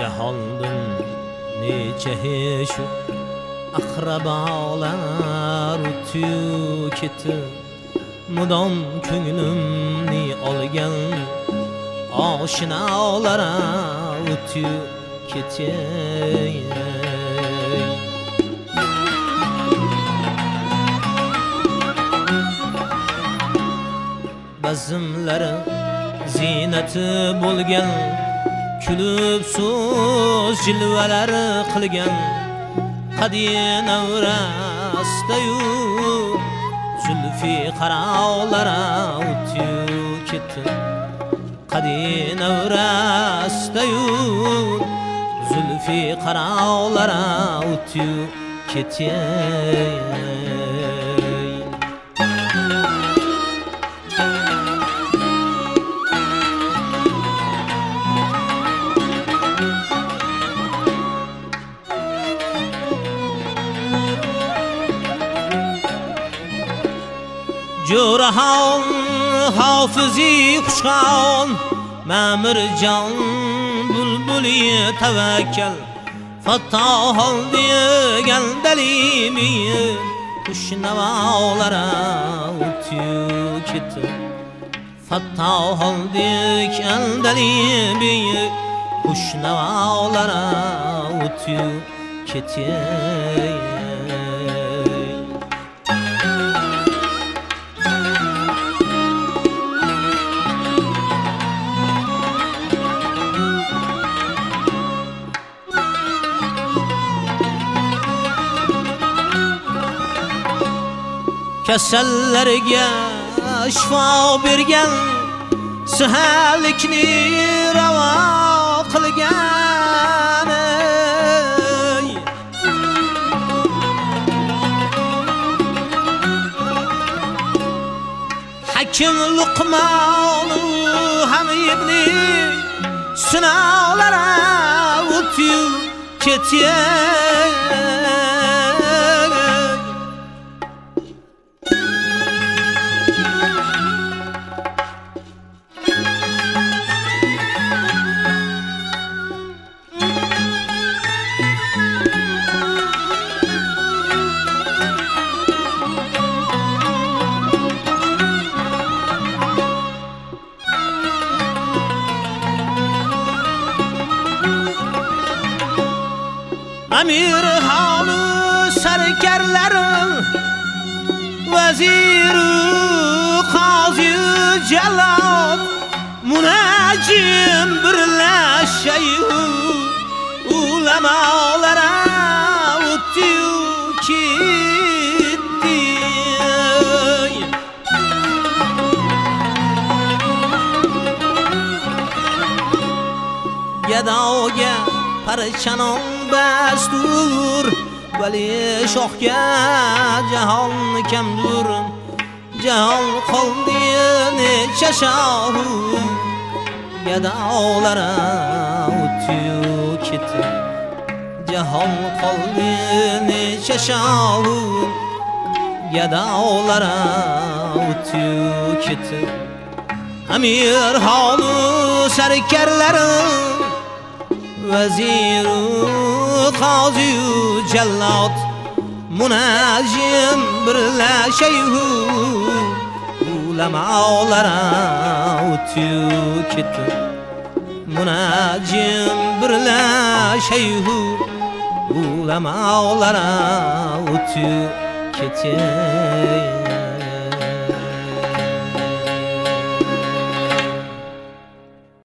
jahondun necha shu aqrabolar o'tib ketib mudom ko'nglimni olgan oshnalar o'tib ketay. Bazmlari ziynati bo'lgan kulib so'z jilvalar qilgan qadin avrasdayu zulfi qarolar o'tib ketdi. Qadin avrasdayu zulfi qarolar o'tib ketdi. Jurahan hafizi kuşkan Mamircan bulbuli tevekkül Fattah oldu geldelimi Kuşnavalara ötüp gitti. Fattah oldu geldelimi Kuşnavalara ötüp gitti. Kasallarga shifo bergan sahallikni ravo qilgan Hakim Luqmon Hamidni sinovlar o'tib ketgan. Amir halı sarkarlarım Vezir-i Qazi Jalot Munacim birleşeyim Ulemalara o'tib ketdi. Gadoga parchanon bastur Vali shohga jahon kamdur. Jahon qoldi necha shohu gadolara o'tib ketdi. Jahon qoldi necha shohu gadolara o'tib ketdi. Amir holu sarkarlarim Vezir-i Qazi Jalot Munajim birlasheyu Ulamalara o'tib ketdi. Munajim birlasheyu Ulamalara o'tib ketdi.